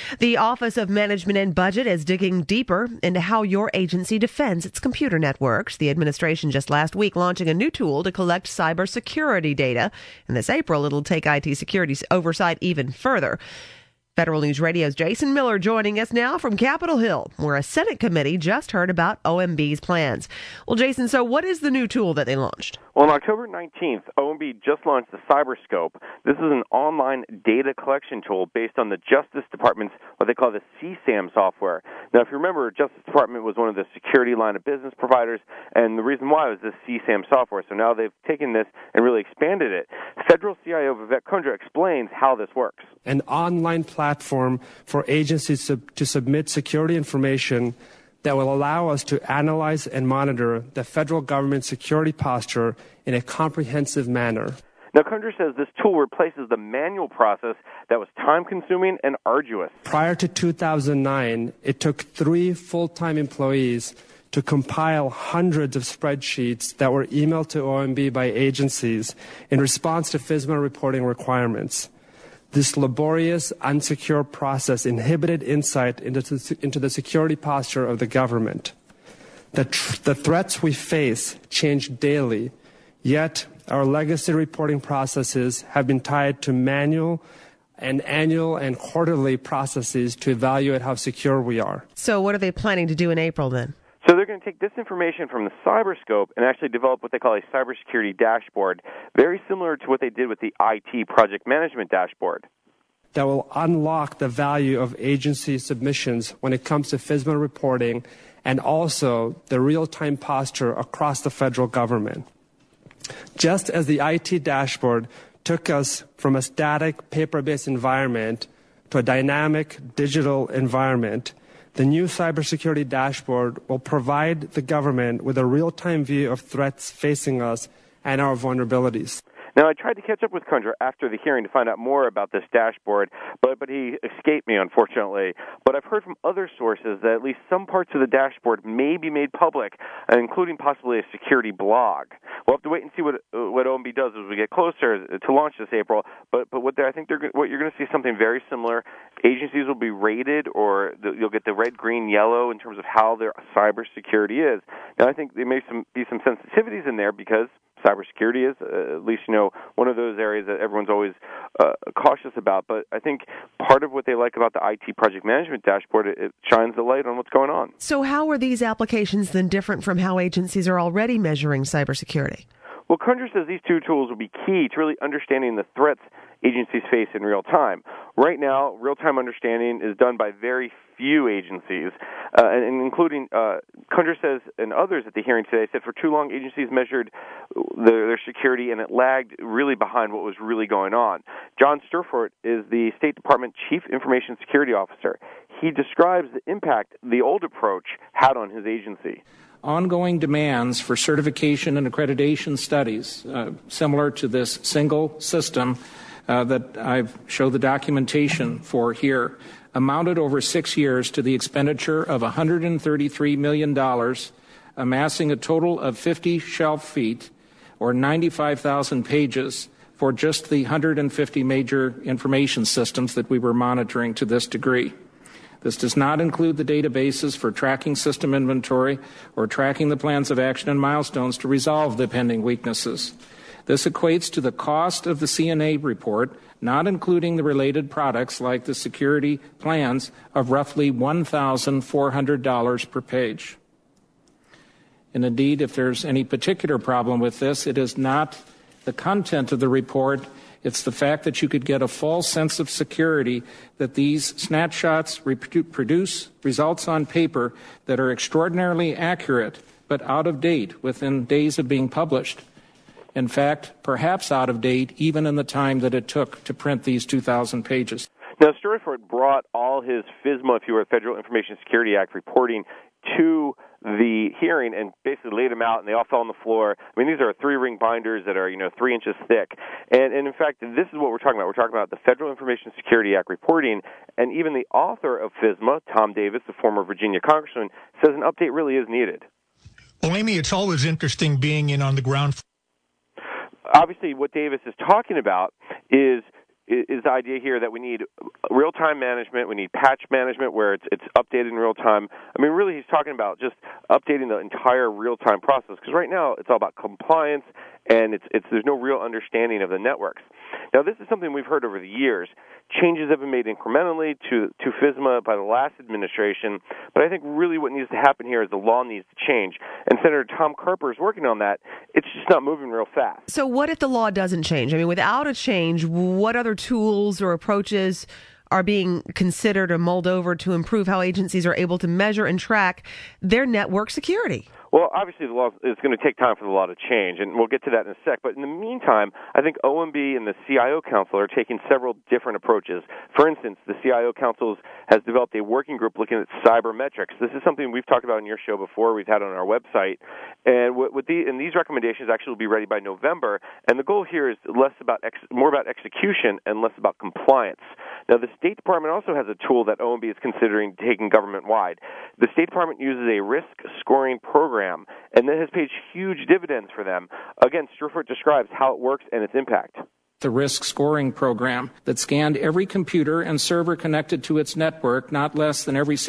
The Office of Management and Budget is digging deeper into how your agency defends its computer networks. The administration just last week launching a new tool to collect cybersecurity data. And this April, it'll take IT security oversight even further. Federal News Radio's Jason Miller joining us now from Capitol Hill, where a Senate committee just heard about OMB's plans. Well, Jason, so what is the new tool that they launched? Well, on October 19th, OMB just launched the Cyberscope. This is an online data collection tool based on the Justice Department's, what they call the CSAM software. Now, if you remember, Justice Department was one of the security line of business providers, and the reason why was this CSAM software. So now they've taken this and really expanded it. Federal CIO Vivek Kundra explains how this works. An online platform for agencies to submit security information that will allow us to analyze and monitor the federal government security posture in a comprehensive manner. Now, Kundra says this tool replaces the manual process that was time-consuming and arduous. Prior to 2009, it took 3 full-time employees to compile hundreds of spreadsheets that were emailed to OMB by agencies in response to FSMA reporting requirements. This laborious, unsecure process inhibited insight into the security posture of the government. The threats we face change daily, yet our legacy reporting processes have been tied to manual and annual and quarterly processes to evaluate how secure we are. So what are they planning to do in April then? So they're going to take this information from the Cyberscope and actually develop what they call a cybersecurity dashboard, very similar to what they did with the IT project management dashboard. That will unlock the value of agency submissions when it comes to FSMA reporting and also the real-time posture across the federal government. Just as the IT dashboard took us from a static paper-based environment to a dynamic digital environment, the new cybersecurity dashboard will provide the government with a real-time view of threats facing us and our vulnerabilities. Now, I tried to catch up with Kundra after the hearing to find out more about this dashboard, but he escaped me, unfortunately. But I've heard from other sources that at least some parts of the dashboard may be made public, including possibly a security blog. We'll have to wait and see what OMB does as we get closer to launch this April. But what you're going to see something very similar. Agencies will be rated, or you'll get the red, green, yellow in terms of how their cybersecurity is. Now, I think there may be some sensitivities in there because cybersecurity is, at least, one of those areas that everyone's always cautious about. But I think part of what they like about the IT project management dashboard, it shines the light on what's going on. So how are these applications then different from how agencies are already measuring cybersecurity? Well, Kundra says these two tools will be key to really understanding the threats agencies face in real time. Right now, real-time understanding is done by very few agencies, and including Kundra says and others at the hearing today said for too long agencies measured their security and it lagged really behind what was really going on. John Sturfort is the State Department Chief Information Security Officer. He describes the impact the old approach had on his agency. Ongoing demands for certification and accreditation studies, similar to this single system that I've showed the documentation for here, amounted over 6 years to the expenditure of $133 million, amassing a total of 50 shelf feet or 95,000 pages for just the 150 major information systems that we were monitoring to this degree. This does not include the databases for tracking system inventory or tracking the plans of action and milestones to resolve the pending weaknesses. This equates to the cost of the CNA report, not including the related products like the security plans, of roughly $1,400 per page. And indeed, if there's any particular problem with this, it is not the content of the report. It's the fact that you could get a false sense of security that these snapshots produce results on paper that are extraordinarily accurate but out of date within days of being published. In fact, perhaps out of date even in the time that it took to print these 2,000 pages. Now, Sturford brought all his FSMA, if you were Federal Information Security Act reporting, to the hearing and basically laid them out, and they all fell on the floor. I mean, these are 3-ring binders that are, 3 inches thick. And in fact, this is what we're talking about. We're talking about the Federal Information Security Act reporting, and even the author of FSMA, Tom Davis, the former Virginia congressman, says an update really is needed. Well, Amy, it's always interesting being in on the ground. Obviously, what Davis is talking about is is the idea here that we need real-time management, we need patch management where it's updated in real time. I mean, really, he's talking about just updating the entire real-time process, because right now it's all about compliance, and there's no real understanding of the networks. Now, this is something we've heard over the years. Changes have been made incrementally to FISMA by the last administration, but I think really what needs to happen here is the law needs to change. And Senator Tom Carper is working on that. It's just not moving real fast. So what if the law doesn't change? I mean, without a change, what other tools or approaches are being considered or mulled over to improve how agencies are able to measure and track their network security? Well, obviously, the law is going to take time for the law to change, and we'll get to that in a sec. But in the meantime, I think OMB and the CIO Council are taking several different approaches. For instance, the CIO Council has developed a working group looking at cybermetrics. This is something we've talked about in your show before. We've had on our website. And these recommendations actually will be ready by November. And the goal here is more about execution and less about compliance. Now, the State Department also has a tool that OMB is considering taking government-wide. The State Department uses a risk scoring program, and that has paid huge dividends for them. Again, Strufort describes how it works and its impact. The risk scoring program that scanned every computer and server connected to its network not less than every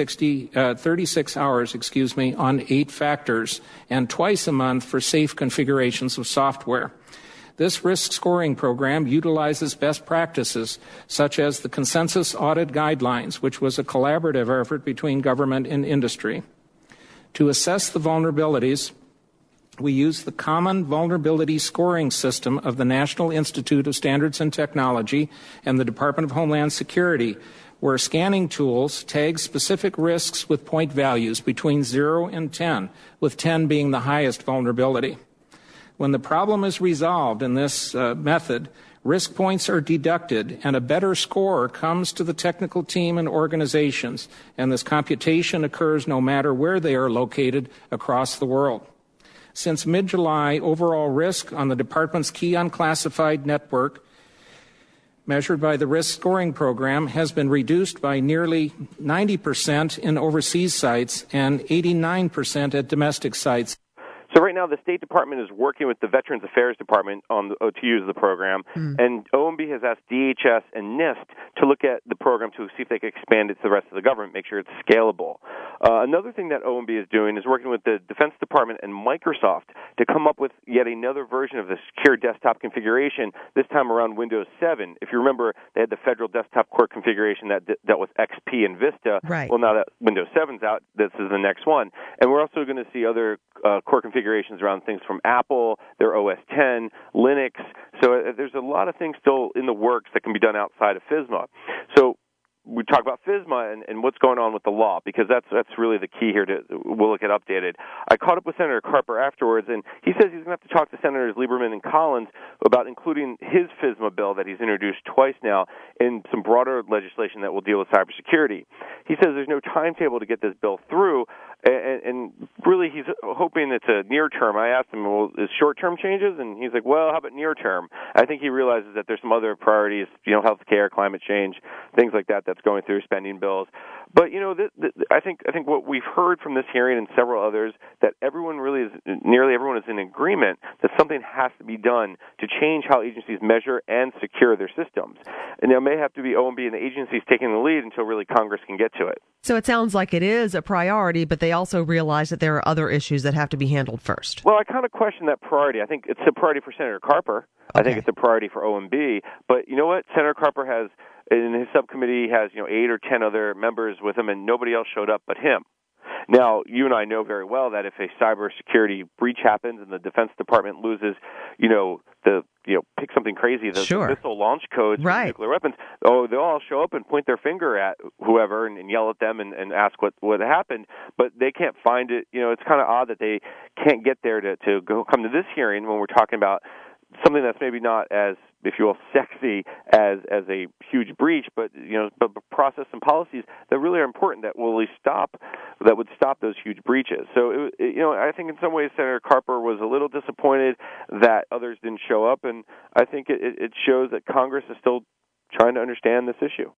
36 hours, on 8 factors, and twice a month for safe configurations of software. This risk scoring program utilizes best practices, such as the Consensus Audit Guidelines, which was a collaborative effort between government and industry. To assess the vulnerabilities, we use the Common Vulnerability Scoring System of the National Institute of Standards and Technology and the Department of Homeland Security, where scanning tools tag specific risks with point values between 0 and 10, with 10 being the highest vulnerability. When the problem is resolved in this method, risk points are deducted and a better score comes to the technical team and organizations, and this computation occurs no matter where they are located across the world. Since mid-July, overall risk on the department's key unclassified network, measured by the risk scoring program, has been reduced by nearly 90% in overseas sites and 89% at domestic sites. So right now, the State Department is working with the Veterans Affairs Department on to use the program, and OMB has asked DHS and NIST to look at the program to see if they can expand it to the rest of the government, make sure it's scalable. Another thing that OMB is doing is working with the Defense Department and Microsoft to come up with yet another version of the secure desktop configuration, this time around Windows 7. If you remember, they had the Federal Desktop Core configuration that dealt with XP and Vista. Right. Well, now that Windows 7's out, this is the next one. And we're also going to see other core configurations around things from Apple, their OS X, Linux. So there's a lot of things still in the works that can be done outside of FISMA. So we talk about FISMA and what's going on with the law, because that's really the key here. Will it get updated? I caught up with Senator Carper afterwards, and he says he's going to have to talk to Senators Lieberman and Collins about including his FISMA bill that he's introduced twice now in some broader legislation that will deal with cybersecurity. He says there's no timetable to get this bill through, and really he's hoping it's a near term. I asked him, well, is short-term changes? And he's like, well, how about near-term? I think he realizes that there's some other priorities, health care, climate change, things like that that's going through, spending bills. But, I think what we've heard from this hearing and several others, that nearly everyone is in agreement that something has to be done to change how agencies measure and secure their systems. And there may have to be OMB and the agencies taking the lead until really Congress can get to it. So it sounds like it is a priority, but they also realize that there are other issues that have to be handled first. Well, I kind of question that priority. I think it's a priority for Senator Carper. Okay. I think it's a priority for OMB. But you know what? Senator Carper has, in his subcommittee, has 8 or 10 other members with him, and nobody else showed up but him. Now, you and I know very well that if a cybersecurity breach happens and the Defense Department loses, pick something crazy, the missile launch codes for nuclear weapons, they'll all show up and point their finger at whoever and yell at them and ask what happened, but they can't find it. It's kind of odd that they can't get there to come to this hearing when we're talking about something that's maybe not as, if you will, sexy as a huge breach, but but process and policies that really are important that would stop those huge breaches. So I think in some ways Senator Carper was a little disappointed that others didn't show up, and I think it shows that Congress is still trying to understand this issue.